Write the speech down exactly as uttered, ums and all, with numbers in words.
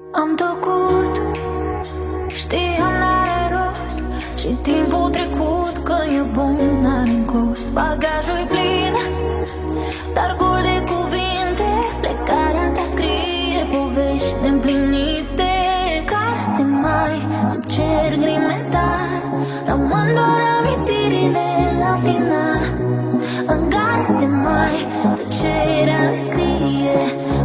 Am tăcut, știam n-are rost, și timpul trecut, că e bun, n-are cost. Bagajul-i plin, dar gol de cuvinte, plecarea ta scrie povești neîmplinite. Carte mai sub cer grimentar, rămân doar amintirile la final. În gardă mai tăcerea ne scrie